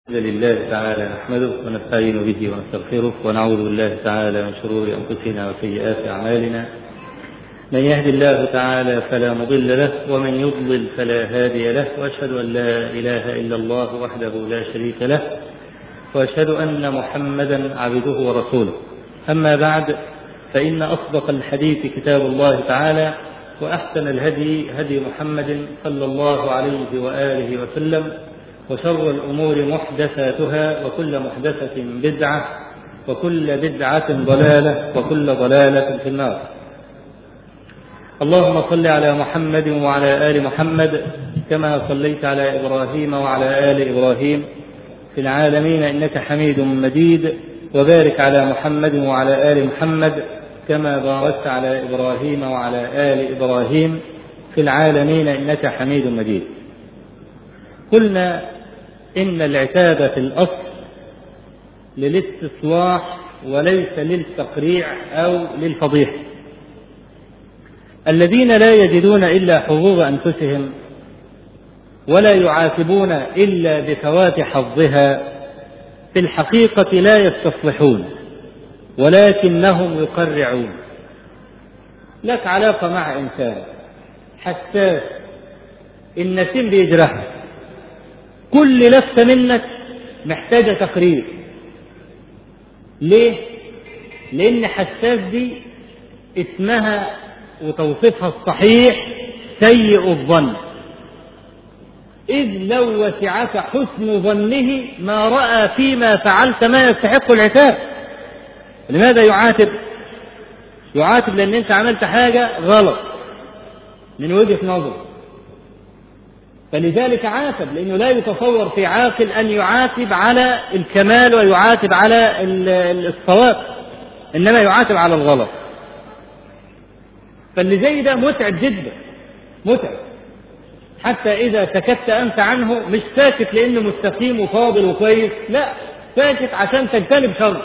الحمد لله تعالى نحمده ونستعين به ونستغفره ونعوذ بالله تعالى من شرور أنفسنا وسيئات أعمالنا. من يهد الله تعالى فلا مضل له ومن يضلل فلا هادي له، وأشهد أن لا إله إلا الله وحده لا شريك له، وأشهد أن محمدا عبده ورسوله. أما بعد، فإن أصدق الحديث كتاب الله تعالى، وأحسن الهدي هدي محمد صلى الله عليه وآله وسلم، وشر الأمور محدثاتها، وكل محدثة بدعة، وكل بدعة ضلالة، وكل ضلالة في النار. اللهم صل على محمد وعلى آل محمد كما صليت على إبراهيم وعلى آل إبراهيم في العالمين إنك حميد مجيد، وبارك على محمد وعلى آل محمد كما باركت على إبراهيم وعلى آل إبراهيم في العالمين إنك حميد مجيد. قلنا إن العتاب في الأصل للاستصلاح وليس للتقريع أو للفضيحة. الذين لا يجدون إلا حظوظ أنفسهم ولا يعاتبون إلا بفوات حظها في الحقيقة لا يستصلحون، ولكنهم يقرعون. لك علاقة مع إنسان حساس، النسيم بيجرحه، كل لفة منك محتاجة تقرير. ليه؟ لأن حساس دي اسمها وتوصيفها الصحيح سيء الظن، إذ لو وسعك حسن ظنه ما رأى فيما فعلت ما يستحق العتاب. لماذا يعاتب؟ يعاتب لأن أنت عملت حاجة غلط من وجهة نظره، فلذلك عاتب، لأنه لا يتصور في عاقل أن يعاتب على الكمال ويعاتب على الصواب، إنما يعاتب على الغلط. فاللي زي ده متعب جدا، متعب، حتى إذا سكت أنت عنه مش ساكت لأنه مستقيم وفاضل وكويس، لا، ساكت عشان تجتنب شر.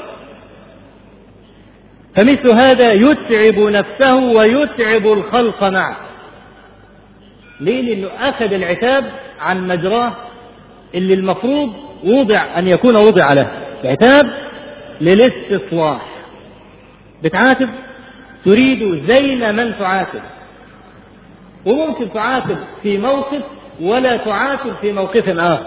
فمثل هذا يتعب نفسه ويتعب الخلق معه. ليه؟ لأنه أخذ العتاب عن مجراه اللي المفروض وضع أن يكون وضع له. العتاب للاستصلاح، بتعاتب تريد زين من تعاتب، وممكن تعاتب في موقف ولا تعاتب في موقف آخر،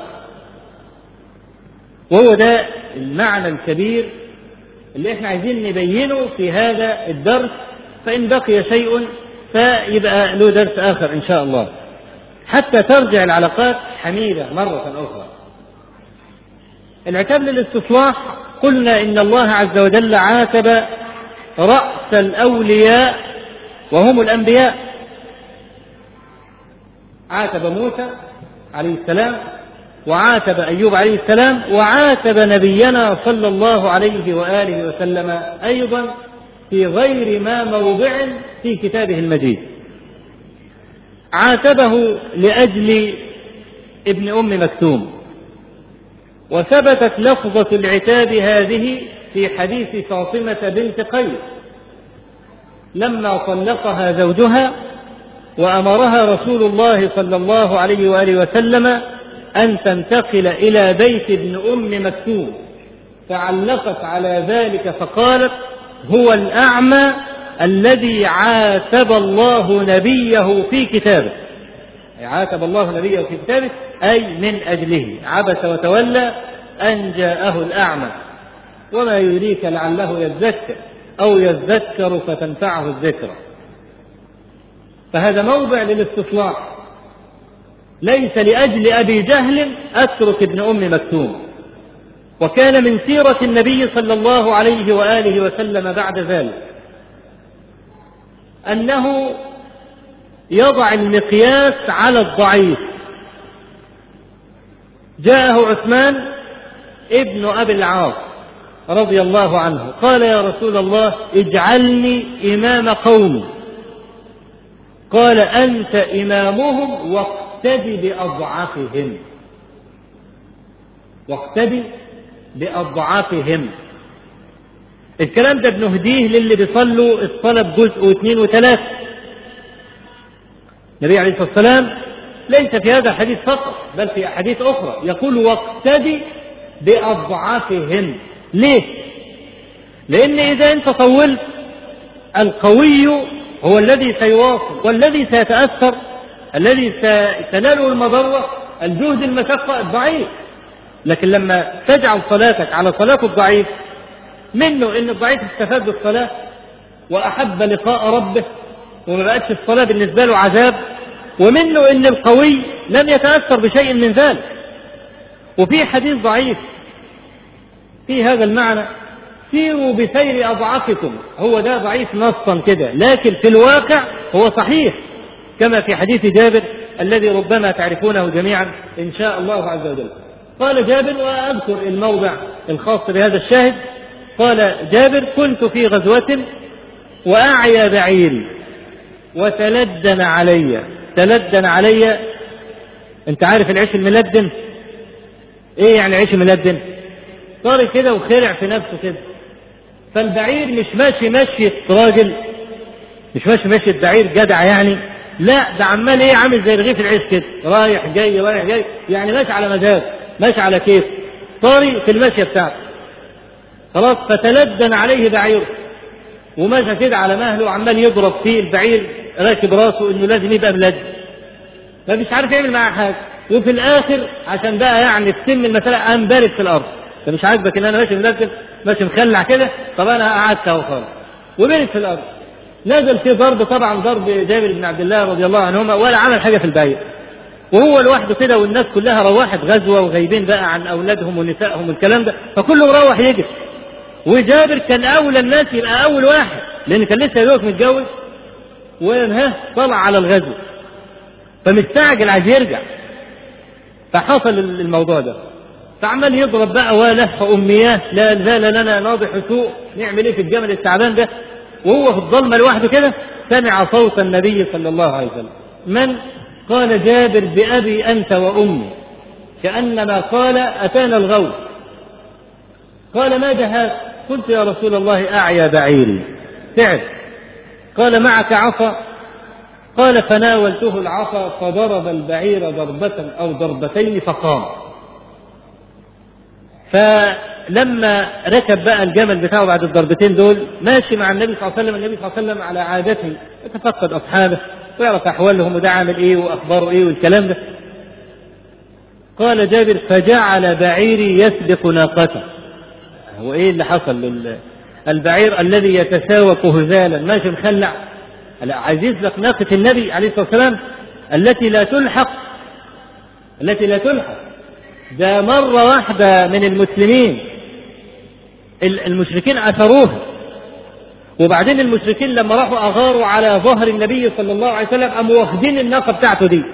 وهو ده المعنى الكبير اللي احنا عايزين نبينه في هذا الدرس. فإن بقي شيء فيبقى له درس آخر إن شاء الله، حتى ترجع العلاقات حميدة مرة أخرى. العتاب للاستصلاح، قلنا إن الله عز وجل عاتب رأس الأولياء وهم الأنبياء. عاتب موسى عليه السلام، وعاتب أيوب عليه السلام، وعاتب نبينا صلى الله عليه وآله وسلم أيضا في غير ما موضع في كتابه المجيد. عاتبه لأجل ابن أم مكتوم، وثبتت لفظة العتاب هذه في حديث فاطمة بنت قيس لما طلقها زوجها، وأمرها رسول الله صلى الله عليه وآله وسلم أن تنتقل إلى بيت ابن أم مكتوم، فعلقت على ذلك فقالت: هو الأعمى الذي عاتب الله نبيه في كتابه. عاتب الله نبيه في كتابه أي من أجله، عبس وتولى أن جاءه الأعمى، وما يدريك لعله يذكر أو يذكر فتنفعه الذكرى. فهذا موضع للاستصلاح، ليس لأجل أبي جهل أترك ابن أم مكتوم. وكان من سيرة النبي صلى الله عليه وآله وسلم بعد ذلك أنه يضع المقياس على الضعيف. جاءه عثمان ابن أبي العاص رضي الله عنه قال: يا رسول الله اجعلني إمام قومي. قال: أنت إمامهم واقتدي بأضعفهم، واقتدي بأضعفهم. الكلام ده بنهديه للي بيصلوا الصلاة بجزء واثنين وثلاثة. النبي عليه الصلاة والسلام ليس في هذا الحديث فقط، بل في أحاديث أخرى يقول: واقتدي بأضعافهم. ليه؟ لأن إذا أنت طولت القوي هو الذي سيواصل، والذي سيتأثر، الذي ستناله المضرة الجهد المشقة الضعيف. لكن لما تجعل صلاتك على صلاة الضعيف، منه إن الضعيف استفاد بالصلاة وأحب لقاء ربه وما بقتش الصلاة بالنسبة له عذاب، ومنه إن القوي لم يتأثر بشيء من ذلك. وفي حديث ضعيف في هذا المعنى: سيروا بسير أضعافكم. هو ده ضعيف نصا كده، لكن في الواقع هو صحيح، كما في حديث جابر الذي ربما تعرفونه جميعا إن شاء الله عز وجل. قال جابر، وأذكر الموضع الخاص بهذا الشاهد، قال جابر: كنت في غزوة وأعيا بعيري وتلدن علي. تلدن علي، أنت عارف العيش الملدن؟ إيه يعني عيش ملدن؟ طارق كده وخلع في نفسه كده. فالبعير مش ماشي مشية راجل، مش ماشي مشية بعير جدع يعني، لا ده عمال ايه، عامل زي رغيف العيش كده، رايح جاي رايح جاي، يعني ماشي على مزاج، ماشي على كيف، طاري في المشية بتاعته. خلاص، فتلدن عليه بعير، وماشي كده على مهله وعمال يضرب فيه البعير، راكب راسه انه لازم يبقى ملد، فمش عارف يعمل معاه حاجه. وفي الاخر عشان بقى يعني تتم المساله قام بارد في الارض. انت مش عاجبك ان انا ماشي ملد، ماشي مخلع كده، طب انا قعدت اهو خالص، وبارد في الارض. نزل في ضرب، طبعا ضرب جابر بن عبد الله رضي الله عنهما، ولا عمل حاجه في البعير، وهو لوحده كده، والناس كلها روحت غزوه وغايبين بقى عن اولادهم ونسائهم والكلام ده، فكله مروح يجري. وجابر كان اولى الناس يبقى اول واحد، لان كان لسه يدوق متجوز طلع على الغزو، فمستعجل عايز يرجع. فحصل الموضوع ده، فعمال يضرب بقى ولف امياه، لا زال لنا ناضح سوء، نعمل ايه في الجمل التعبان ده؟ وهو في الظلمه لوحده كده سمع صوت النبي صلى الله عليه وسلم. من؟ قال جابر: بأبي أنت وأمي، كأنما قال: أتانا الغوث. قال: ما جهاز؟ قلت: يا رسول الله أعيا بعيري، تعب. قال: معك عصا؟ قال: فناولته العصا فضرب البعير ضربة أو ضربتين فقام. فلما ركب بقى الجمل بتاعه بعد الضربتين دول، ماشي مع النبي صلى الله عليه وسلم. النبي صلى الله عليه وسلم على عادته يتفقد أصحابه ويعرف أحوالهم وده عامل إيه وأخباره إيه والكلام ده. قال جابر: فجعل بعيري يسبق ناقته. هو إيه اللي حصل؟ البعير الذي يتساوق هزالا ماشي مخلع، عايز يسبق ناقة النبي عليه الصلاة والسلام التي لا تلحق، التي لا تلحق. ده مرة واحدة من المسلمين المشركين أثروها، وبعدين المشركين لما راحوا أغاروا على ظهر النبي صلى الله عليه وسلم قاموا واخدين الناقة بتاعته دي،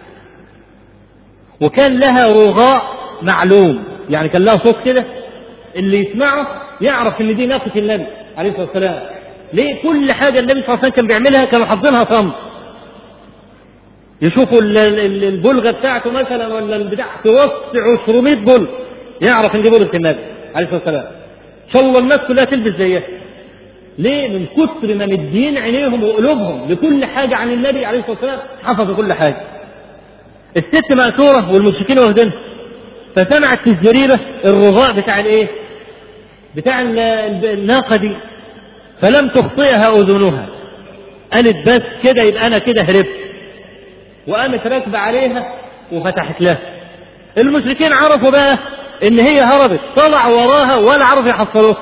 وكان لها رغاء معلوم، يعني كان لها صوت كده اللي يسمعه يعرف ان دي ناقة النبي عليه الصلاة والسلام. ليه؟ كل حاجة النبي صلى الله عليه وسلم كان بيعملها كانوا حافظينها صمت. يشوفوا البلغة بتاعته مثلا ولا البتاع توسع 200 بلغ، يعرف ان دي بلغة النبي عليه الصلاة والسلام. ان شاء الله الناس كلها تلبس زيها. ليه؟ من كثر ما مدين عينيهم وقلوبهم لكل حاجة عن النبي عليه الصلاة والسلام، حفظوا كل حاجة. الست مأثورة والمشركين واخدينها، فسمعت في الزريبة الرغاء بتاع الايه؟ بتاع الناقة دي، فلم تخطئها أذنها، قالت بس كده يبقى أنا كده هربت، وقامت راكبة عليها وفتحت لها. المشركين عرفوا بقى إن هي هربت، طلعوا وراها ولا عرفوا يحصلوها،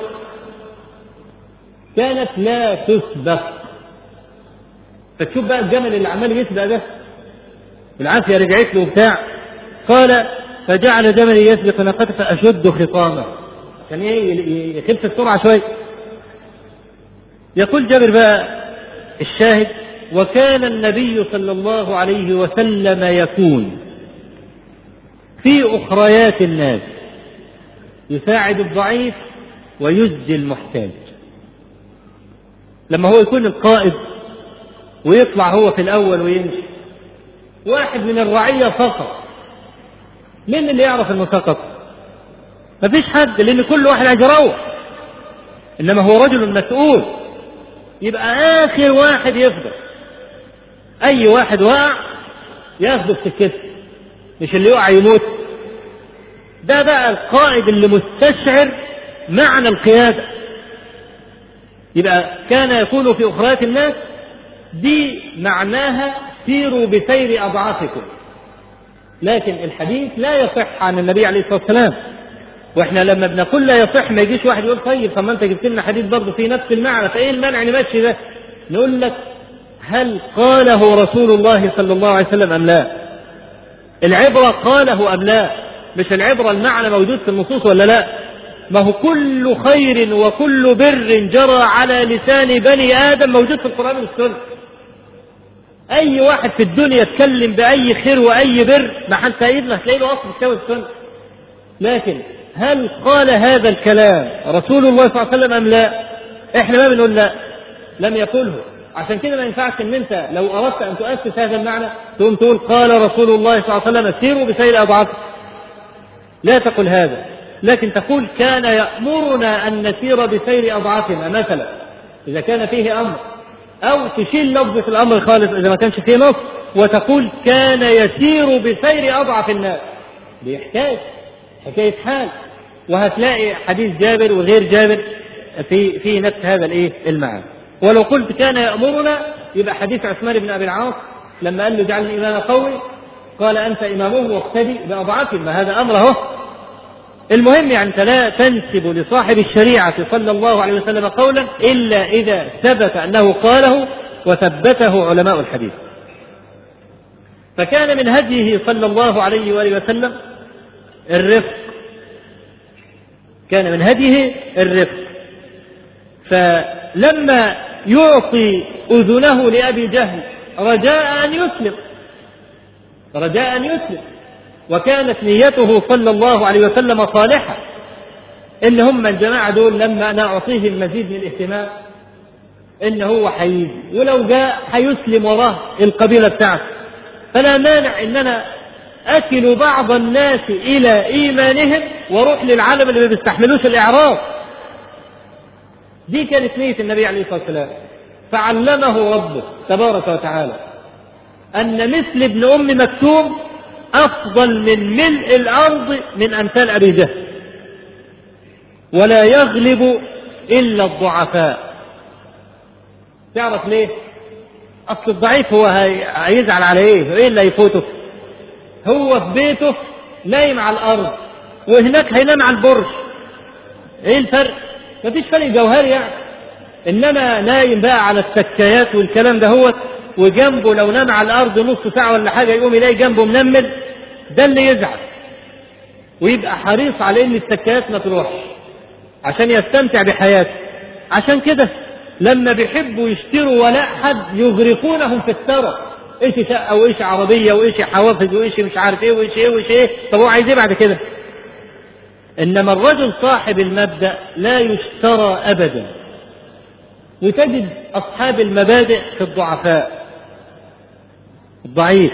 كانت لا تسبق. فتشوف بقى الجمل اللي عمال يسبق ده بالعافية رجعت له بتاع. قال: فجعل جملي يسبق ناقته فأشد خطامه، عشان يخف السرعة شوية. يقول جابر بقى الشاهد: وكان النبي صلى الله عليه وسلم يكون في أخريات الناس يساعد الضعيف ويجزي المحتاج. لما هو يكون القائد ويطلع هو في الأول ويمشي، واحد من الرعية سقط، مين اللي يعرف انه سقط؟ مفيش حد، لأن كل واحد عايز يروح، إنما هو رجل مسؤول، يبقى آخر واحد يفضل. أي واحد وقع ياخده في سكته، مش اللي يقع يموت. ده بقى القائد اللي مستشعر معنى القيادة. يبقى كان يقول في أخريات الناس دي معناها سيروا بسير أضعافكم. لكن الحديث لا يصح عن النبي عليه الصلاة والسلام، واحنا لما بنقول لا يصح ما يجيش واحد يقول طيب ما انت جبت لنا حديث برضه في نفس المعنى، فايه المانع نمشي ده؟ نقول لك هل قاله رسول الله صلى الله عليه وسلم ام لا؟ العبرة قاله ام لا، مش العبرة المعنى موجود في النصوص ولا لا. ما هو كل خير وكل بر جرى على لسان بني آدم موجود في القرآن والسنة. أي واحد في الدنيا يتكلم بأي خير وأي بر ما حد سيدنا هتلاقي له أصل في الكتاب والسنة. لكن هل قال هذا الكلام رسول الله صلى الله عليه وسلم أم لا؟ إحنا ما بنقول لا، لم يقله. عشان كده ما ينفعش إن أنت لو أردت أن تؤسس هذا المعنى تقوم تقول قال رسول الله صلى الله عليه وسلم سيروا بسير أضعافكم. لا تقل هذا، لكن تقول كان يأمرنا أن نسير بسير أضعافنا مثلا إذا كان فيه أمر، أو تشيل لفظة الأمر خالص إذا ما كانش فيه نص وتقول كان يسير بسير أضعف الناس. بيحتاج حكاية حال، وهتلاقي حديث جابر وغير جابر في نفس هذا المعنى. ولو قلت كان يأمرنا يبقى حديث عثمان بن أبي العاص لما قال له جعلني إمام قومي قال أنت إمامه واقتدي بأضعافهم، ما هذا أمره. المهم يعني أنت لا تنسب لصاحب الشريعة صلى الله عليه وسلم قولا إلا إذا ثبت أنه قاله وثبته علماء الحديث. فكان من هديه صلى الله عليه وآله وسلم الرفق، كان من هديه الرفق. فلما يعطي أذنه لأبي جهل رجاء أن يسلم، وكانت نيته صلى الله عليه وسلم صالحة، إن هم الجماعة دول لما أنا أعطيهم مزيد من الاهتمام إن هو حيجي، ولو جاء حيسلم وراه القبيلة بتاعته، فلا مانع إن أنا أكل بعض الناس إلى إيمانهم وروح للعالم اللي ما بيستحملوش الإعراض. دي كانت نية النبي عليه الصلاة والسلام، فعلمه ربه تبارك وتعالى أن مثل ابن أم مكتوم أفضل من ملء الأرض من أمثال أبي جهل، ولا يغلب إلا الضعفاء. تعرف ليه؟ أصل الضعيف هو هيزعل على إيه اللي يفوته؟ هو في بيته نايم على الأرض وهناك هينام على البرج، إيه الفرق؟ مفيش فرق جوهري يعني. إنما نايم بقى على السكايات والكلام ده هو، وجنبه لو نام على الأرض نص ساعة ولا حاجة يقوم يلاقي جنبه منمل، ده اللي يزعل ويبقى حريص على إن السكايات ما تروحش عشان يستمتع بحياته. عشان كده لما بيحبوا يشتروا ولاء حد يغرقونهم في الثرى، إيش شقة وإيش عربية وإيش حوافز وإيش مش عارف إيه وإيش إيه وإيش إيه. طب هو عايز إيه بعد كده؟ إنما الرجل صاحب المبدأ لا يشترى أبدا. وتجد أصحاب المبادئ في الضعفاء الضعيف.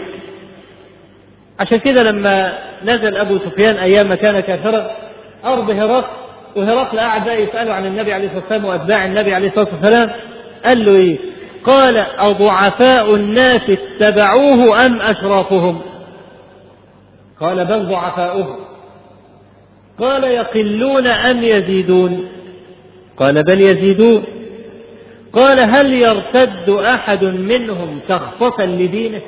عشان كده لما نزل أبو سفيان أيام ما كان كافرا أرض هرقل، وهرقل قاعد بقى يسأله عن النبي عليه الصلاة والسلام وأتباع النبي عليه الصلاة والسلام، قال له إيه؟ قال أضعفاء الناس اتبعوه أم أشرافهم؟ قال بل ضعفاؤهم. قال يقلون أم يزيدون؟ قال بل يزيدون. قال هل يرتد أحد منهم تخفصا لدينه؟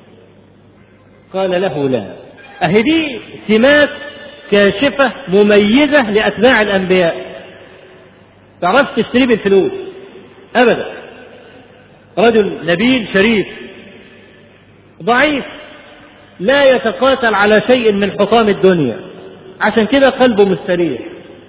قال له لا. أهدي سمات كاشفة مميزة لأتباع الأنبياء، تعرفش تشتري بالفلوس أبدا. رجل نبيل شريف ضعيف لا يتقاتل على شيء من حطام الدنيا، عشان كده قلبه مستريح.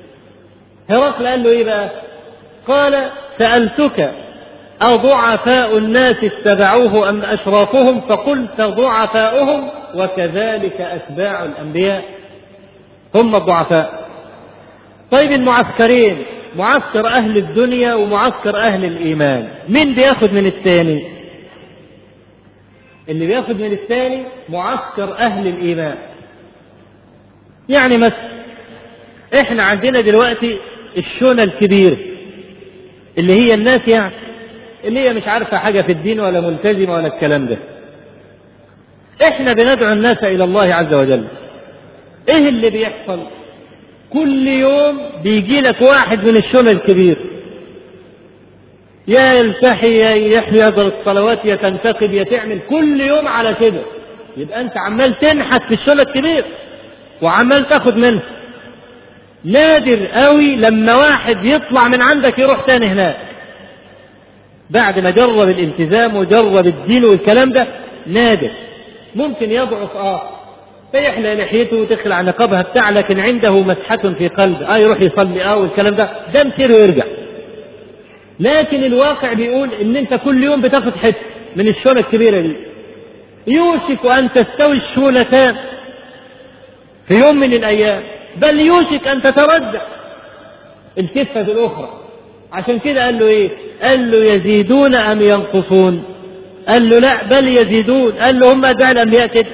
هرقل قال له إيه بقى؟ قال سألتك أضعفاء الناس اتبعوه أم أشرافهم؟ فقلت ضعفاؤهم، وكذلك أتباع الأنبياء هم الضعفاء. طيب المعسكرين، معسكر أهل الدنيا ومعسكر أهل الإيمان، مين بياخد من الثاني؟ اللي بياخد من الثاني معسكر أهل الإيمان. يعني مثلا إحنا عندنا دلوقتي الشونة الكبيرة اللي هي الناس يعني اللي هي مش عارفة حاجة في الدين ولا ملتزمة ولا الكلام ده. إحنا بندعو الناس إلى الله عز وجل، ايه اللي بيحصل؟ كل يوم بيجي لك واحد من الشمل الكبير، يا يلتحي يا يحيى يقرأ الصلوات يا تنتقب يا تعمل، كل يوم على كده. يبقى انت عمال تنحت في الشمل الكبير وعمال تاخد منه. نادر قوي لما واحد يطلع من عندك يروح تاني هناك بعد ما جرب الالتزام وجرب الدين والكلام ده. نادر. ممكن يضعف فيحلى لحيته وتخلع نقابها بتاع، لكن عنده مسحة في قلبه يروح يصلي والكلام ده مسير ويرجع. لكن الواقع بيقول ان انت كل يوم بتاخد حته من الشولة الكبيرة دي. يوشك ان تستوي الشولتان في يوم من الايام، بل يوشك ان تتردى الكفة الاخرى. عشان كده قال له ايه؟ قال له يزيدون ام ينقصون؟ قال له لا بل يزيدون. قال له هم ادعي الانبياء كده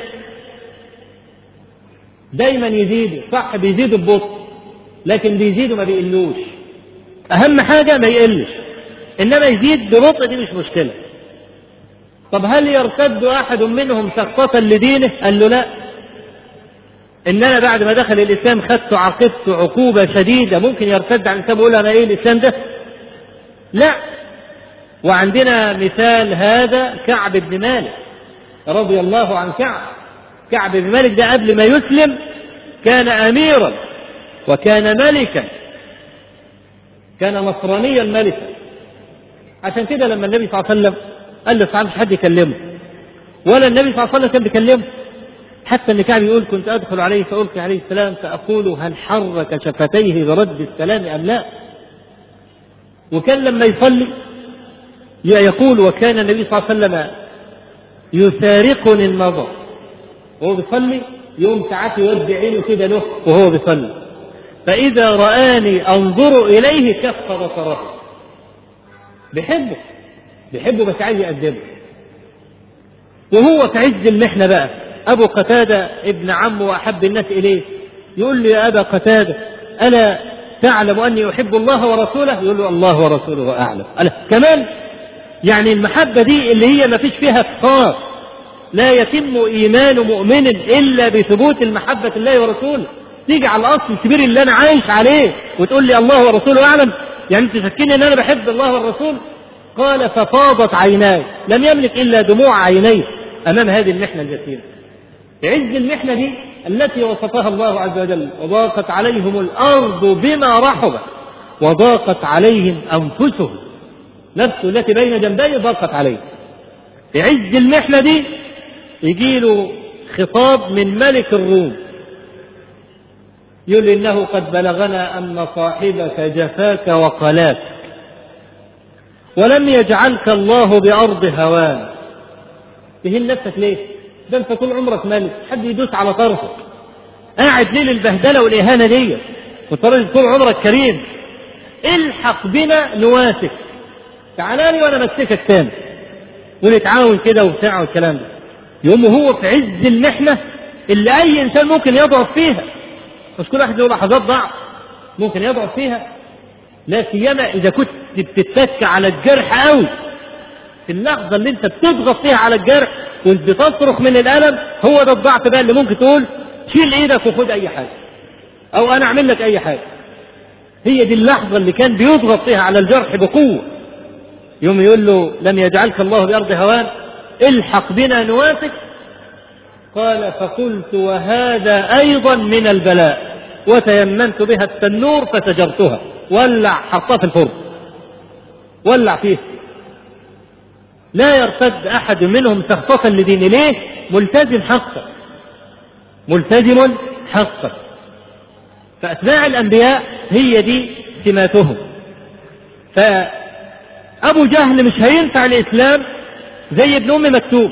دايما يزيدوا، صح بيزيدوا ببطء لكن بيزيدوا ما بيقلوش. اهم حاجة ما يقلش، انما يزيد ببطء دي مش مشكلة. طب هل يرتد احد منهم سقطة لدينه؟ قال له لا، ان انا بعد ما دخل الاسلام خدت عاقبت عقوبة شديدة ممكن يرتد عن الاسلام ويقول انا ايه الاسلام ده؟ لا. وعندنا مثال هذا كعب بن مالك رضي الله عن كعب بن مالك ده قبل ما يسلم كان اميرا وكان ملكا، كان نصرانيا ملكا. عشان كده لما النبي صلى الله عليه وسلم قال له مش حد يكلمه ولا النبي صلى الله عليه وسلم كان بيكلمه، حتى ان كعب يقول كنت ادخل عليه فألقي عليه السلام فأقول هل حرك شفتيه برد السلام ام لا. وكان لما يصلي يقول وكان النبي صلى الله عليه وسلم يسارقني النظر وهو بيصلي، يوم ساعات يودي عينه كده له وهو بيصلي، فإذا رآني أنظر إليه كف بصره. بيحبه بس عايز يقدمه. وهو في عز المحنة بقى أبو قتادة ابن عمه وأحب الناس إليه يقول له يا أبا قتادة ألا تعلم أني أحب الله ورسوله؟ يقول له الله ورسوله أعلم. كمان يعني المحبة دي اللي هي ما فيش فيها اختصاص، لا يتم إيمان مؤمن إلا بثبوت المحبة الله ورسوله. تيجي على الأصل الكبير اللي أنا عايش عليه وتقول لي الله ورسوله أعلم، يعني أنت تفكرني أن أنا بحب الله والرسول؟ قال ففاضت عيناي، لم يملك إلا دموع عينيه أمام هذه المحنة الجسيمة. في عز المحنة دي التي وصفها الله عز وجل وضاقت عليهم الأرض بما رحبت وضاقت عليهم أنفسهم، نفسه التي بين جنبيه ضاقت عليه. في عز المحنة دي يجي له خطاب من ملك الروم يقول إنه قد بلغنا أن صاحبك جفاك وقلاك ولم يجعلك الله بأرض هوان. تهين نفسك ليه؟ ده انت طول عمرك ملك، حد يدوس على طرفك، قاعد ليه للبهدلة والإهانة دي، وترى طول عمرك كريم. الحق بنا نواسك، تعالى لي وانا امسكك تاني ونتعاون كده وبتاع والكلام ده. يوم هو في عز المحنة اللي اي انسان ممكن يضعف فيها، مش كل واحد له لحظات ضعف ممكن يضعف فيها، لا سيما اذا كنت بتتك على الجرح قوي. في اللحظة اللي انت بتضغط فيها على الجرح وانت بتصرخ من الألم، هو ده الضعف بقى اللي ممكن تقول شيل ايدك وخد اي حاجة او انا اعمل لك اي حاجة. هي دي اللحظة اللي كان بيضغط فيها على الجرح بقوة. يوم يقول له لم يجعلك الله بأرض هوان الحق بنا نواسك. قال فقلت وهذا أيضا من البلاء وتيمنت بها التنور فسجرتها. ولع حطها في الفرن ولع فيه. لا يرتد أحد منهم سخطة لدين ليه؟ ملتزم حقا، ملتزم حقا. فأتباع الأنبياء هي دي سماتهم. فأبو جهل مش هينفع الإسلام زي ابن أم مكتوم.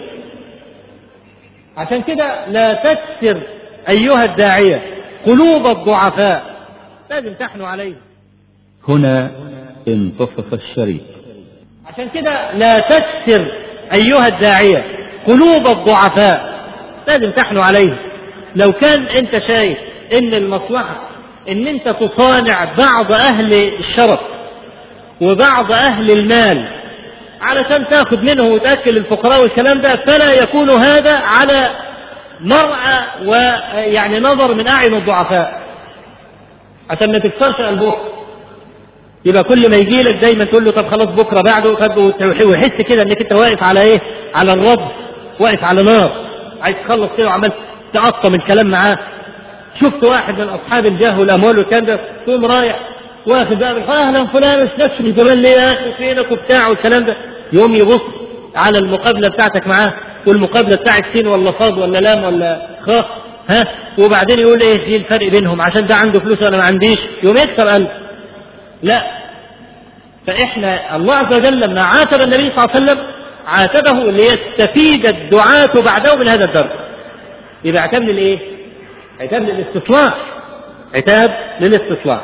عشان كده لا تكسر أيها الداعية قلوب الضعفاء، لازم تحنوا عليه. هنا انتصف الشريك. عشان كده لا تكسر أيها الداعية قلوب الضعفاء، لازم تحنوا عليه. لو كان انت شايف ان المصلحة ان انت تصانع بعض اهل الشرف وبعض اهل المال علشان تاخذ منه وتأكل الفقراء والكلام ده، فلا يكون هذا على مرعى ويعني نظر من أعين الضعفاء عشان ما تكسرش قلبه. يبقى كل ما يجي لك دايما تقول له طب خلاص بكره بعده، ويحس كده انك انت واقف على ايه؟ على الرد، واقف على نار، عايز تخلص كده وعمال تقطم الكلام معاه. شفت واحد من اصحاب الجاه والاموال والكلام ده، تقوم رايح واخد بقى اهلا فلان مش نفسه من زمان ليه يا اخي فينك وبتاع والكلام ده، يوم يبص على المقابله بتاعتك معاه، والمقابله بتاعت سين ولا صاد ولا لام ولا خاء، ها، وبعدين يقول ايه في الفرق بينهم عشان ده عنده فلوس وانا ما عنديش، يوم يكسر قلب. لا، فاحنا الله عز وجل لما عاتب النبي صلى الله عليه وسلم عاتبه ليستفيد الدعاة بعده من هذا الدرس. يبقى عتاب للايه؟ عتاب للاستصلاح، عتاب للاستصلاح.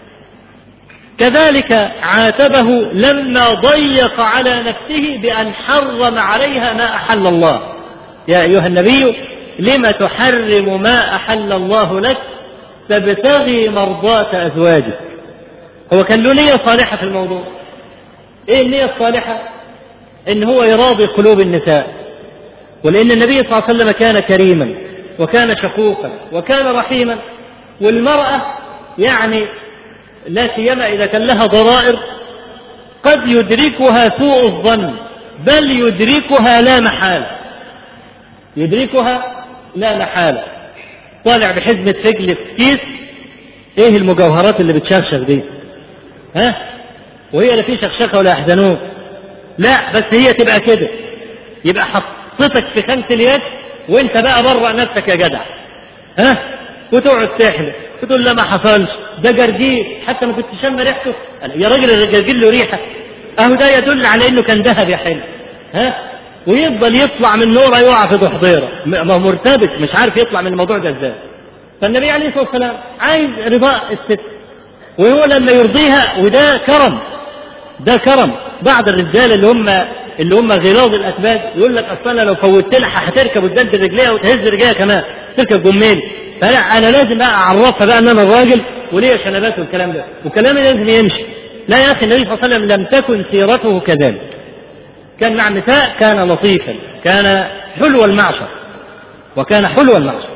كذلك عاتبه لما ضيق على نفسه بأن حرم عليها ما أحل الله. يا أيها النبي لم تحرم ما أحل الله لك تبتغي مرضات أزواجك. هو كان له نية صالحة في الموضوع. إيه النية الصالحة؟ إن هو يراضي قلوب النساء، ولأن النبي صلى الله عليه وسلم كان كريما وكان شفوقا وكان رحيما، والمرأة يعني لا سيما إذا كان لها ضرائر قد يدركها سوء الظن، بل يدركها لا محالة، يدركها لا محالة. طالع بحزمة فجل في كيس، ايه المجوهرات اللي بتشخشخ دي؟ ها؟ وهي لا في شخشخة ولا يحزنون، لا بس هي تبقى كده، يبقى حطتك في خانة اليد وانت بقى برأ نفسك يا جدع، ها؟ وتقعد تحلف وتقول لا ما حصلش، ده جرجير حتى ما كنت شم ريحته. يا راجل الجرجير له ريحة، اهو ده يدل على انه كان ذهب يا حلو، ها؟ ويفضل يطلع من نوره يقع في ضحضيره، ما هو مرتبك مش عارف يطلع من الموضوع ده ازاي. فالنبي عليه الصلاه والسلام عايز رضاء الست، وهو لما يرضيها، وده كرم، ده كرم. بعض الرجال اللي هم غلاظ الاسباب يقول لك اصل انا لو فوتت لها هتركب وتدلد رجليها وتهز رجليها كمان تركب جميل، فلا انا لازم بقى اعرفها بقى ان انا الراجل وليا شنبات والكلام ده، وكلامي لازم يمشي. لا يا اخي، النبي صلى الله عليه وسلم لم تكن سيرته كذلك. كان مع النساء كان لطيفا، كان حلو المعشر، وكان حلو المعشر.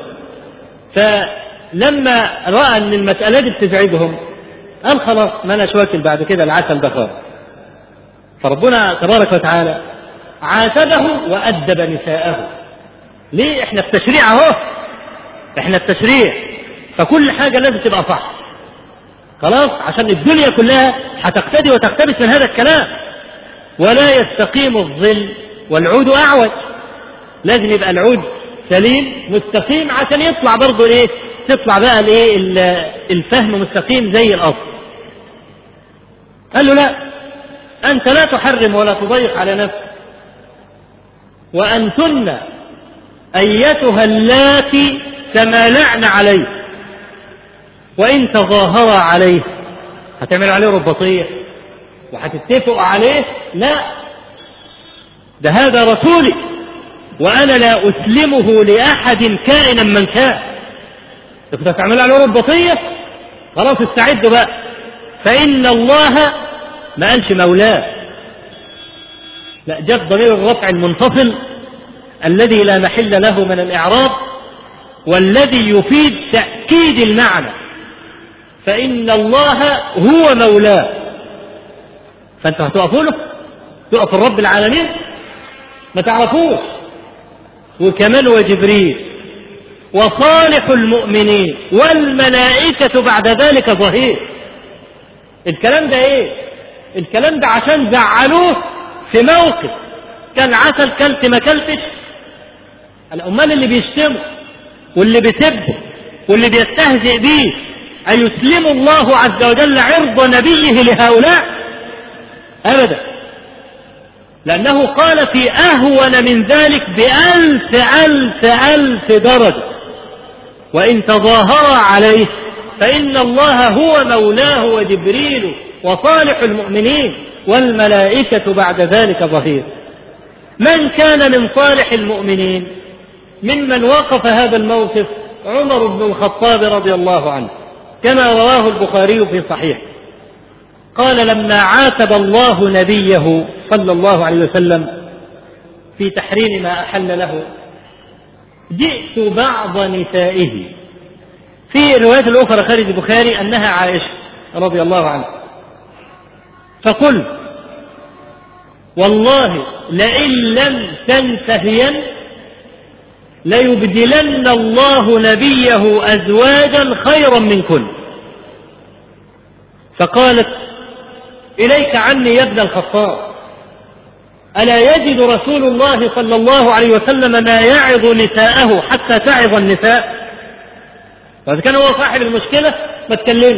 فلما راى ان المساله دي بتزعجهم قال خلاص ما انا واكل بعد كده العسل ده خالص. فربنا تبارك وتعالى عاتبه وادب نساءه. ليه؟ احنا في تشريع اهو، احنا في تشريع، فكل حاجه لازم تبقى صح خلاص، عشان الدنيا كلها هتقتدي وتقتبس من هذا الكلام. ولا يستقيم الظل والعود أعوج، لازم يبقى العود سليم مستقيم عشان يطلع برضه ايه، تطلع بقى الايه الفهم مستقيم زي الأصل. قال له لا، أنت لا تحرم ولا تضيق على نفسك، وأنتن أيتها اللاتي تمالعن عليه، وإن تظاهر عليه هتعمل عليه رباطية وهتتفقوا عليه، لا، ده هذا رسولي وأنا لا أسلمه لأحد كائنا من كان. كنت هتعمل عليه رباطية، خلاص استعدوا بقى، فإن الله ما قالش مولاه، لا، جاب ضمير الرفع المنفصل الذي لا محل له من الإعراب، والذي يفيد تأكيد المعنى، فإن الله هو مولاه. فأنت هتقفوا له؟ تقف الرب العالمين؟ ما تعرفوش. وكمان وجبريل وصالح المؤمنين والملائكة بعد ذلك ظهير. الكلام ده ايه؟ الكلام ده عشان زعلوه في موقف كان عسل كلت ما كلتش. الأمال اللي بيشتموا واللي بيسبوا واللي بيستهزئ بيه أيسلم الله عز وجل عرض نبيه لهؤلاء؟ أبدا، لأنه قال في أهون من ذلك ب1000 درجة، وإن تظاهر عليه فإن الله هو مولاه وجبريل وصالح المؤمنين والملائكة بعد ذلك ظهير. من كان من صالح المؤمنين ممن وقف هذا الموقف عمر بن الخطاب رضي الله عنه، كما رواه البخاري في صحيح، قال لما عاتب الله نبيه صلى الله عليه وسلم في تحريم ما أحل له، جئت بعض نسائه. في الروايات الأخرى خارج البخاري أنها عائشة رضي الله عنها، فقلت والله لئن لم تنتهين ليبدلن الله نبيه أزواجا خيرا منكن. فقالت إليك عني يا ابن الخطاب، ألا يجد رسول الله صلى الله عليه وسلم ما يعظ نساءه حتى تعظ النساء؟ فإذا كان هو صاحب المشكلة ما تكلمش،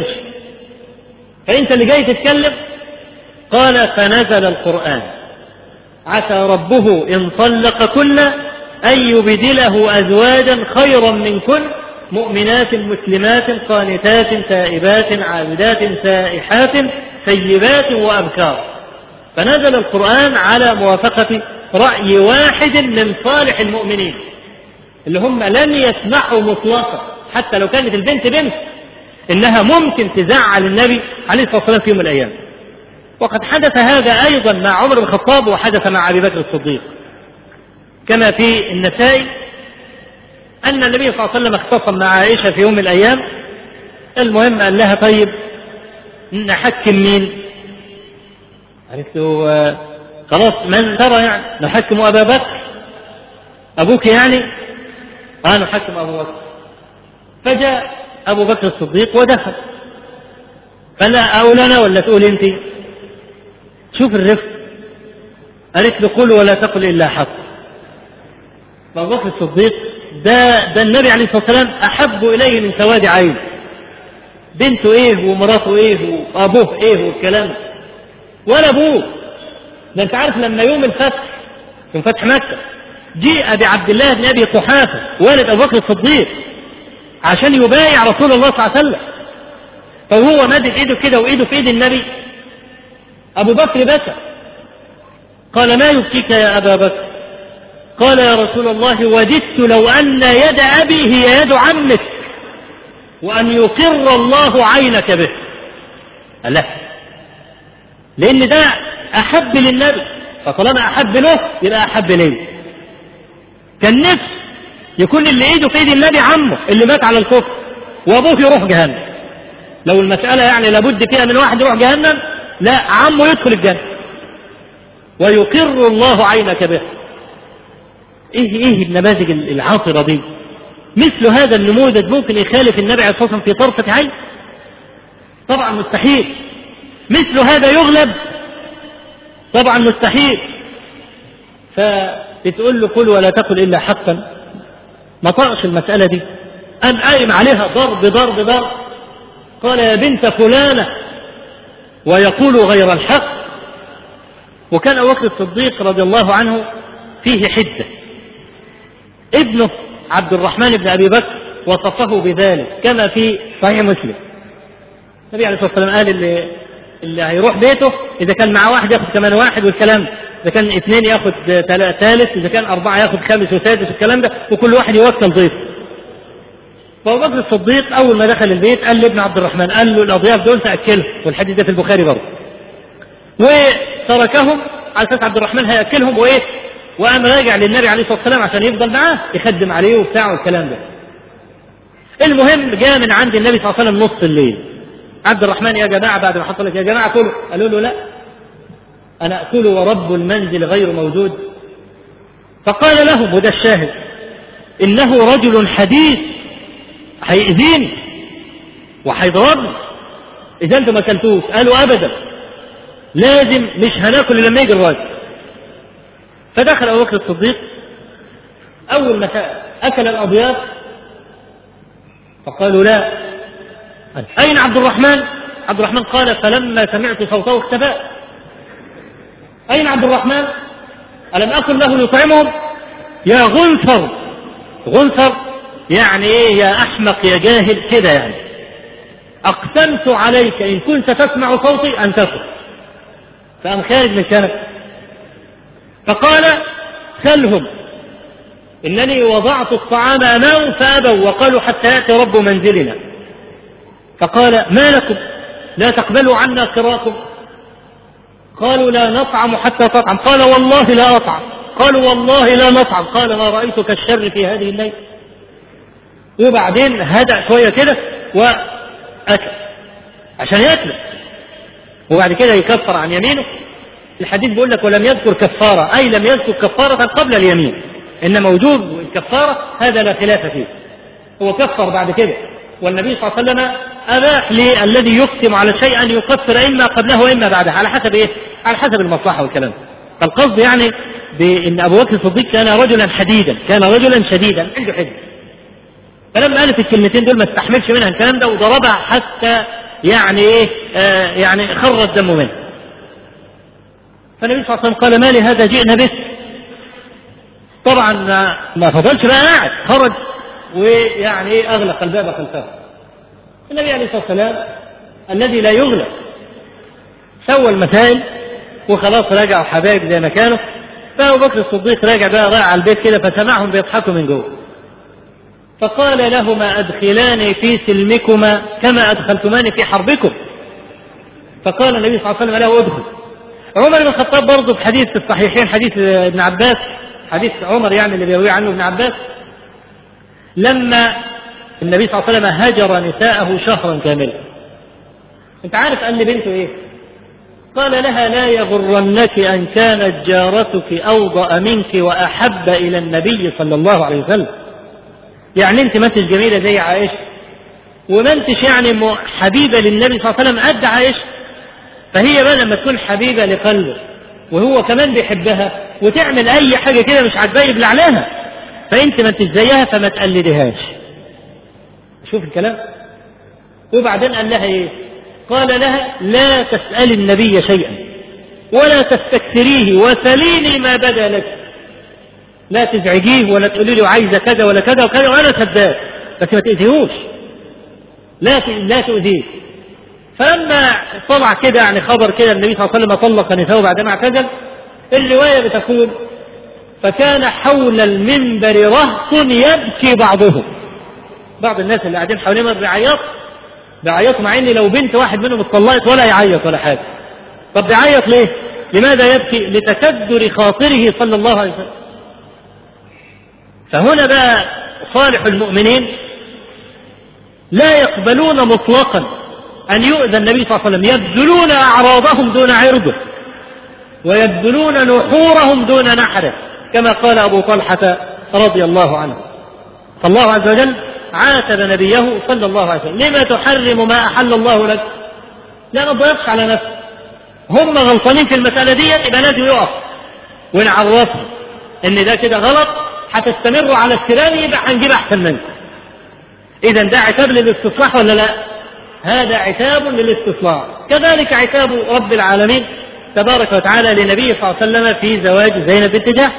فأنت اللي جاي تتكلم. قال فنزل القرآن عسى ربه إن طلق كل أن يبدله أزواجا خيرا منكن مؤمنات مسلمات قانتات تائبات عابدات سائحات ثيبات وأبكار. فنزل القرآن على موافقة رأي واحد من صالح المؤمنين اللي هم لن يسمحوا مطلقا حتى لو كانت البنت بنت إنها ممكن تزعل النبي عليه الصلاة والسلام في يوم من الأيام. وقد حدث هذا أيضا مع عمر بن الخطاب وحدث مع أبي بكر الصديق، كما في النسائي أن النبي صلى الله عليه وسلم اختصم مع عائشة في يوم من الأيام. المهم قال لها طيب نحكم مين؟ قالت له خلاص من ترى يعني نحكم أبا بكر أبوك يعني؟ نحكم أبو بكر. فجاء أبو بكر الصديق ودخل، فلا أقول أنا ولا تقول أنت؟ شوف الرفق. قالت له قل ولا تقل إلا حق. فأبو بكر الصديق ده النبي عليه الصلاة والسلام أحب إليه من سواد عين، بنته إيه ومراته إيه وأبوه إيه والكلام، ولا أبوه. ده أنت عارف لما يوم الفتح يوم فتح مكة جيء بعبد الله بن أبي قحافة والد أبو بكر الصديق عشان يبايع رسول الله صلى الله عليه وسلم، فهو مادد إيده كده وإيده في إيد النبي. أبو بكر بكى، قال ما يبكيك يا أبا بكر؟ قال يا رسول الله وددت لو أن يد أبي هي يد عمك وأن يقر الله عينك به. لا، لأن ده أحب للنبي، فطالما أحب له يبقى أحب لي. كان نفس يكون اللي إيده في إيد النبي عمه اللي مات على الكفر وأبوه يروح جهنم. لو المسألة يعني لابد فيها من واحد يروح جهنم، لا، عمه يدخل الجنة ويقر الله عينك به. ايه النماذج العاطرة دي؟ مثل هذا النموذج ممكن يخالف النبي عليه الصلاة والسلام في طرفة عين؟ طبعا مستحيل. مثل هذا يغلب؟ طبعا مستحيل. فبتقول له قل ولا تقل إلا حقا، ما طرقش المسألة دي، أم قائم عليها ضرب ضرب ضرب. قال يا بنت فلانة ويقول غير الحق. وكان أبو بكر الصديق رضي الله عنه فيه حدة. ابنه عبد الرحمن بن أبي بكر وصفه بذلك كما في صحيح مسلم. النبي عليه الصلاة والسلام قال اللي هيروح بيته إذا كان معه واحد يأخذ كمان واحد، والكلام إذا كان اثنين يأخذ ثالث، إذا كان أربعة يأخذ خامس وسادس، الكلام ده، وكل واحد يوكل ضيف. فأبو بكر الصديق أول ما دخل البيت قال لابن عبد الرحمن، قال له الأضياف دول تأكلهم، والحديث ده في البخاري برضه، وتركهم على أساس عبد الرحمن هيأكلهم وإيه، وقام راجع للنبي عليه الصلاة والسلام عشان يفضل معاه يخدم عليه وبتاع والكلام ده. المهم جاء من عند النبي صلى الله عليه وسلم نص الليل، عبد الرحمن يا جماعة بعد ما حصلت يا جماعة كلوا، قالوا له لا أنا أكل ورب المنزل غير موجود. فقال لهم، وده الشاهد، إنه رجل حديث هيأذيني وهيضربني إذا أنتم ما أكلتوش. قالوا أبدا، لازم مش هناكل لما يجي الراجل. فدخل أبو بكر الصديق، أول ما أكل الأضياف فقالوا لا، أين عبد الرحمن؟ عبد الرحمن قال فلما سمعت صوته اختبأت. أين عبد الرحمن؟ ألم أقل له يطعمهم؟ يا غنثر، غنثر يعني إيه؟ يا أحمق يا جاهل كده يعني، أقسمت عليك إن كنت تسمع صوتي أن تكن. فأم خارج من كنف فقال سلهم إنني وضعت الطعام أمامهم فأبوا وقالوا حتى يأتي رب منزلنا. فقال ما لكم لا تقبلوا عنا قراءكم؟ قالوا لا نطعم حتى تطعم. قال والله لا أطعم قالوا والله لا نطعم. قال ما رأيت كالشر في هذه الليلة. وبعدين هدأ شوية كده وأكل عشان يأكل، وبعد كده يكفر عن يمينه. الحديث بيقول لك ولم يذكر كفارة، أي لم يذكر كفارة قبل اليمين، إن موجود الكفارة هذا لا خلاف فيه. هو كفر بعد كده، والنبي صلى الله عليه وسلم أباح للذي يقسم على شيء أن يكفر إما قبله وإما بعده على حسب إيه؟ على حسب المصلحة والكلام. فالقصد يعني بأن أبو بكر الصديق كان رجلا حديدا، كان رجلا شديدا عنده حد. فلما قالت الكلمتين دول ما استحملش منها الكلام ده وضربها حتى يعني إيه يعني خر الدم منه. فالنبي صلى الله عليه وسلم قال ما لهذا جئنا به. طبعا ما فضلش بقى قاعد، خرج ويعني ايه اغلق الباب خلفه. النبي عليه الصلاه والسلام الذي لا يغلق سوى المسائل وخلاص رجعوا حبايب زي ما كانوا. فابو بكر الصديق راجع بقى رايح على البيت كده فسمعهم بيضحكوا من جوه، فقال لهما ادخلاني في سلمكما كما ادخلتماني في حربكم. فقال النبي صلى الله عليه وسلم له ادخل. عمر بن الخطاب برضه في حديث في الصحيحين، حديث ابن عباس، حديث عمر يعني اللي بيروي عنه ابن عباس، لما النبي صلى الله عليه وسلم هجر نساءه شهرا كاملا. انت عارف قال لبنته ايه؟ قال لها لا يغرنك ان كانت جارتك اوضأ منك واحب الى النبي صلى الله عليه وسلم. يعني انت ما انتش جميله زي عائشه، وما انتش يعني حبيبه للنبي صلى الله عليه وسلم قد عائشه. فهي بقى لما تكون حبيبه لقلبه وهو كمان بيحبها وتعمل اي حاجه كده مش عاجباه يبلع لها، فانت ما انتش زيها فما تقلدهاش. شوف الكلام. وبعدين قال لها ايه؟ قال لها لا تسألي النبي شيئا ولا تستكثريه وسليني ما بدا لك. لا تزعجيه ولا تقولي له عايزه كذا ولا كذا وكذا، وانا سداد، بس ما تأذيهوش، لا تؤذيه. فلما طلع كده يعني خبر كده النبي صلى الله عليه وسلم طلق نساءه بعدما اعتزل، الروايه بتقول فكان حول المنبر رهط يبكي بعضهم. بعض الناس اللي قاعدين حوالين بيعيطوا مع ان لو بنت واحد منهم اتطلقت ولا يعيط ولا حاجه. طب بيعيط ليه؟ لماذا يبكي؟ لتكدر خاطره صلى الله عليه وسلم. فهنا بقى صالح المؤمنين لا يقبلون مطلقا أن يؤذى النبي صلى الله عليه وسلم، يبذلون أعراضهم دون عرضه ويبذلون نحورهم دون نحره، كما قال أبو طلحة رضي الله عنه. فالله عز وجل عاتب نبيه صلى الله عليه وسلم لما تحرم ما أحل الله لك؟ لا نضيقش على نفسه. هم غلطانين في المسألة دي، يبقى لازم يقف ونعرفهم إن ده كده غلط، هتستمروا على الكلام يبقى هنجيب أحسن منكم. إذا ده عتاب للاستصلاح ولا لا؟ هذا عتاب للاستصلاح. كذلك عتاب رب العالمين تبارك وتعالى لنبيه صلى الله عليه وسلم في زواج زينب بنت جحش.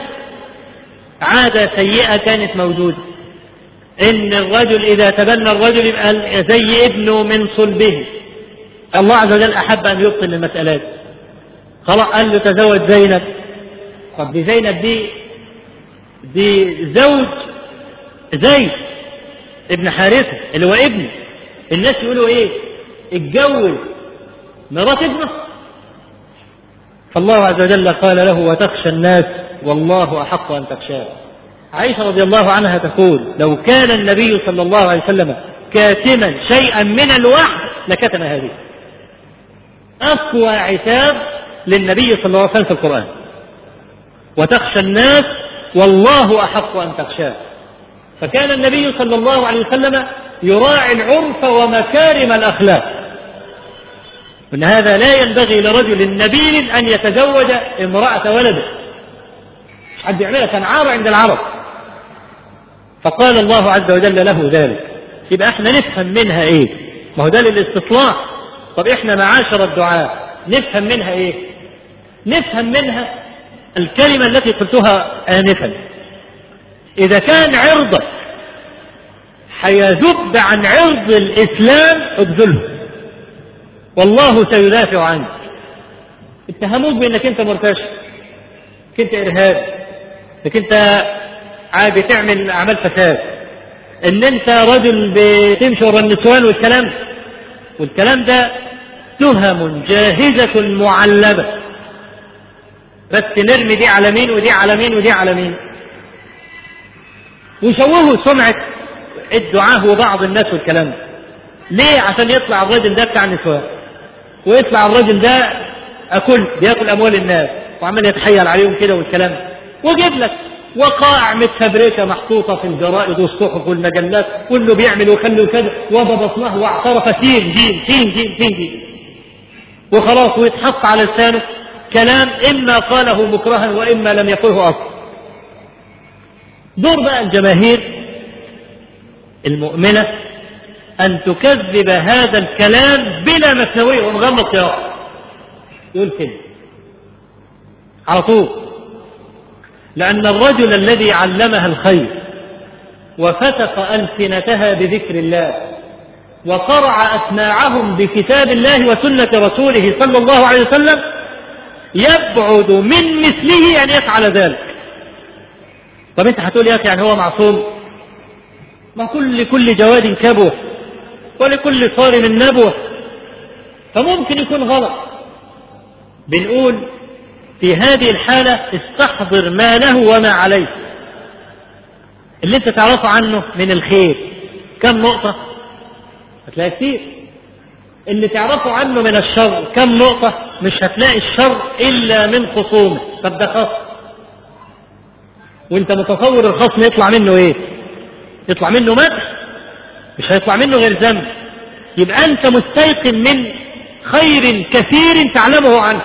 عادة سيئة كانت موجودة، إن الرجل إذا تبنى الرجل يبقى زي ابنه من صلبه. الله عز وجل أحب أن يبطل المسألة. خلاص قال له تزوج زينب. طب دي زينب دي زوج زيد ابن حارثة اللي هو ابنه. الناس يقولوا ايه؟ اتجوز مرات ابنه. فالله عز وجل قال له وتخشى الناس والله أحق أن تخشاه. عائشة رضي الله عنها تقول لو كان النبي صلى الله عليه وسلم كاتما شيئا من الوحي لكتم هذه. أقوى عتاب للنبي صلى الله عليه وسلم في القرآن وتخشى الناس والله أحق أن تخشاه. فكان النبي صلى الله عليه وسلم يراعي العرف ومكارم الأخلاق، وأن هذا لا ينبغي لرجل نبيل أن يتزوج امرأة ولده، مش حد يعملها، كان عار عند العرب. فقال الله عز وجل له ذلك. يبقى احنا نفهم منها ايه؟ ما هو ده للاستصلاح. طب احنا معاشر الدعاء نفهم منها ايه؟ نفهم منها الكلمة التي قلتها آنفا. إذا كان عرضك حيذب عن عرض الإسلام ابذله، والله سيدافع عنك. اتهموك بأنك أنت مرتشي، انك أنت إرهاب، انك أنت عادي تعمل أعمال فساد، ان أنت رجل بتمشي ورا النسوان والكلام ده تهم جاهزة معلبة. بس نرمي دي على مين ودي على مين ودي على مين، وشوهوا سمعة الدعاة وبعض الناس والكلام ده. ليه؟ عشان يطلع الرجل ده بتاع نسوان، ويطلع الرجل ده بياكل أموال الناس وعمال يتحيل عليهم كده والكلام ده. وجيب لك وقائع متفبركة محطوطة في الجرائد والصحف والمجلات، كله بيعمل ويخلي كذا وببطنه واعترف سين جيم سين جيم سين جيم، وخلاص، ويتحط على لسانه كلام إما قاله مكرها وإما لم يقله أصلا. دور بقى الجماهير المؤمنة أن تكذب هذا الكلام بلا مثنوية ومغمض سياق، يقول كده على طول، لأن الرجل الذي علمها الخير وفتق ألسنتها بذكر الله وقرع أسماعهم بكتاب الله وسنة رسوله صلى الله عليه وسلم يبعد من مثله أن يفعل ذلك. طب أنت هتقول يا أخي يعني هو معصوم؟ ما كل جواد كبوة ولكل صارم نبوة، فممكن يكون غلط. بنقول في هذه الحالة استحضر ما له وما عليه. اللي انت تعرفه عنه من الخير كم نقطة؟ هتلاقي كتير. اللي تعرفه عنه من الشر كم نقطة؟ مش هتلاقي الشر إلا من خصومه. طب ده خصم، وانت متصور الخصم يطلع منه ايه؟ يطلع منه مدح، مش هيطلع منه غير ذنب. يبقى انت مستيقن من خير كثير تعلمه عنه،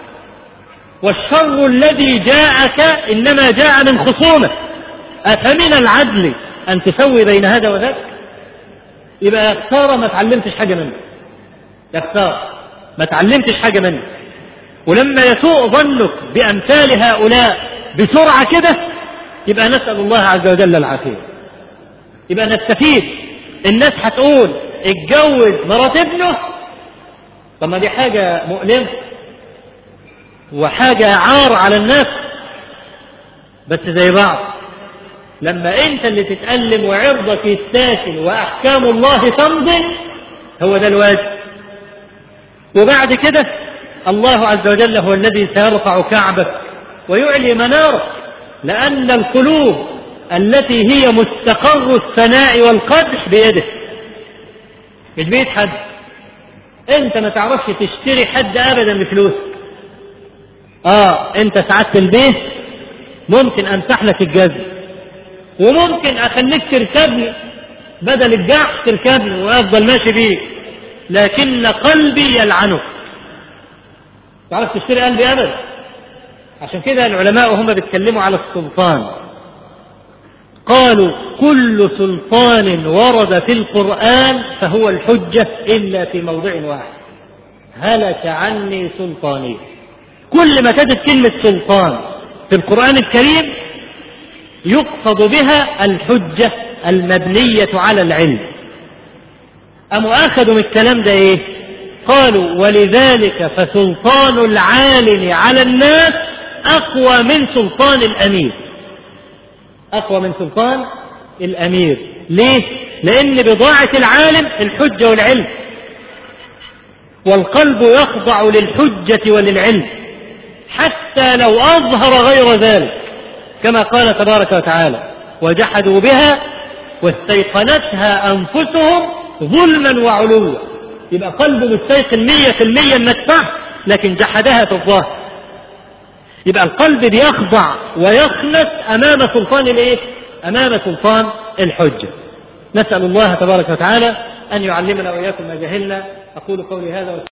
والشر الذي جاءك إنما جاء من خصومه. أفمن العدل أن تسوي بين هذا وذاك؟ يبقى يا خسارة ما تعلمتش حاجة منه، يا خسارة ما تعلمتش حاجة منه. ولما يسوء ظنك بأمثال هؤلاء بسرعة كده يبقى نسأل الله عز وجل العافية، يبقى نستفيد. الناس هتقول اتجوز مرات ابنه، طب ما دي حاجة مؤلمة وحاجة عار على الناس، بس زي بعض. لما انت اللي تتألم وعرضك يستاكل وأحكام الله تمضي، هو ده الواجب. وبعد كده الله عز وجل هو الذي سيرفع كعبك ويعلي منارك، لأن القلوب التي هي مستقر الثناء والقدح بيده، مش بيد حد. انت ما تعرفش تشتري حد أبدا بفلوس. انت سعدت البيت، ممكن امسح لك الجزم، وممكن اخليك تركبني بدل الجعش تركبني وافضل ماشي بيك، لكن قلبي يلعنك. تعرف تشتري قلبي ابدا. عشان كده العلماء هم بيتكلموا على السلطان قالوا كل سلطان ورد في القرآن فهو الحجة إلا في موضع واحد: هلك عني سلطاني. كل ما تجد كلمة سلطان في القرآن الكريم يقصد بها الحجة المبنية على العلم. أخذوا من الكلام ده إيه؟ قالوا ولذلك فسلطان العالم على الناس أقوى من سلطان الأمير. أقوى من سلطان الأمير. ليه؟ لأن بضاعة العالم الحجة والعلم، والقلب يخضع للحجة وللعلم حتى لو أظهر غير ذلك، كما قال تبارك وتعالى: وجحدوا بها واستيقنتها أنفسهم ظلما وعلوا. يبقى قلبه مستيقن 100% انك صح، لكن جحدها في الظاهر. يبقى القلب بيخضع ويخنس أمام سلطان الايه؟ أمام سلطان الحجة. نسأل الله تبارك وتعالى أن يعلمنا وإياكم ما جهلنا. أقول قولي هذا